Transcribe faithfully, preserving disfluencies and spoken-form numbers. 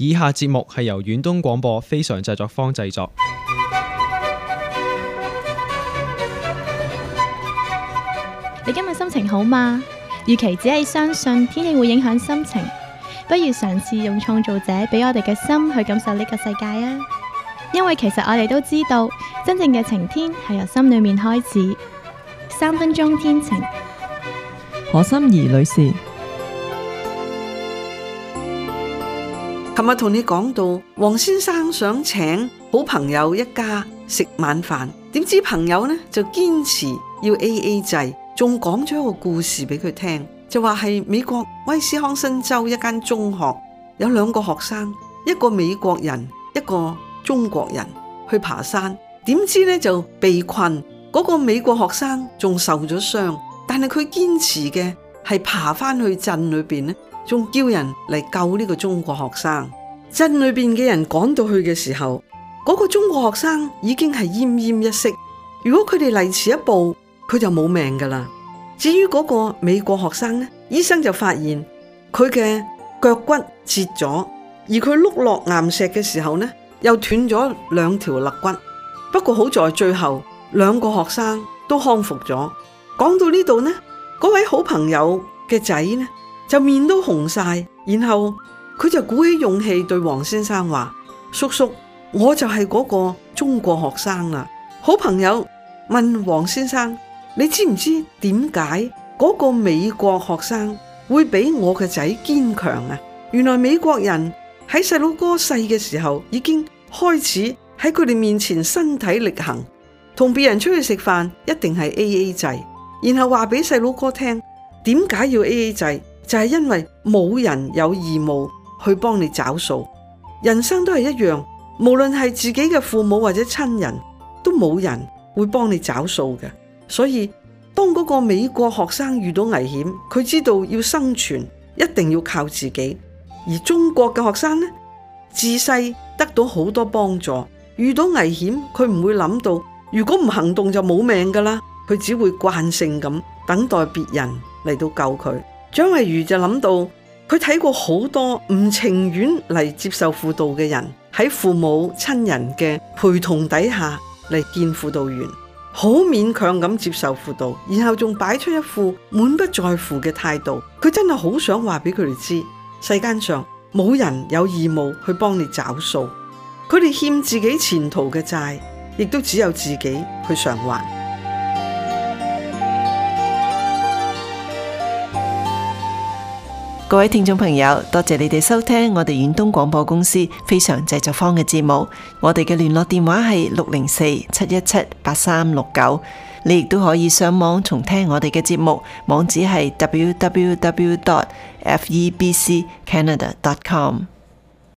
以下節目係由遠東廣播非常製作坊製作。 你今日心情好嗎？與其只係相信天氣會影響心情，不如嘗試用創造者俾我哋嘅心去感受呢個世界啊！因為其實我哋都知道，真正嘅晴天係由心裏面開始。三分鐘天晴， 何心怡女士。 琴日同你講到，黃先生想請好朋友一家食晚飯，點知朋友呢就堅持要 A A 制，仲講咗一個故事俾佢聽，就話係美國威斯康辛州一間中學有兩個學生，一個美國人，一個中國人去爬山，點知呢就被困，嗰個美國學生仲受咗傷，但係佢堅持嘅係爬翻去鎮裏邊呢，仲叫人嚟救呢個中國學生。鎮裏邊嘅人趕到去嘅時候，嗰個中國學生已經係奄奄一息，如果佢哋嚟遲一步，佢就冇命噶啦。至於嗰個美國學生呢，醫生就發現佢嘅腳骨折咗，而佢碌落岩石嘅時候呢，又斷咗兩條肋骨。不過好在最後兩個學生都康復咗。講到呢度呢，嗰位好朋友嘅仔呢就面都紅晒，然後佢就鼓起勇氣對黃先生話：叔叔，我就係嗰個中國學生啦。好朋友問黃先生：你知唔知點解嗰個美國學生會比我嘅仔堅強啊？原來美國人喺細佬哥細嘅時候已經開始喺佢哋面前身體力行，同別人出去食飯一定係 A A 制，然後話俾細佬哥聽點解要 A A 制，就係因為冇人有義務去幫你找數。人生都係一樣，無論係自己嘅父母或者親人，都冇人會幫你找數嘅。所以當嗰個美國學生遇到危險，佢知道要生存一定要靠自己，而中國嘅學生呢，自細得到好多幫助，遇到危險佢唔會諗到如果唔行動就冇命噶啦，佢只會慣性咁等待別人嚟到救佢。蔣慧茹就諗到佢睇過好多唔情願嚟接受輔導嘅人，喺父母親人嘅陪同底下嚟見輔導員，好勉強咁接受輔導，然後仲擺出一副滿不在乎嘅態度。佢真係好想話俾佢哋知，世間上冇人有義務去幫你找數，佢哋欠自己前途嘅債，亦都只有自己去償還。 各位聽眾朋友，多謝你哋收聽我哋遠東廣播公司非常製作坊嘅節目。我哋嘅聯絡電話係六零四七一七八三六九，你亦都可以上網重聽我哋嘅節目，網址係 w w w dot f e b c canada dot com。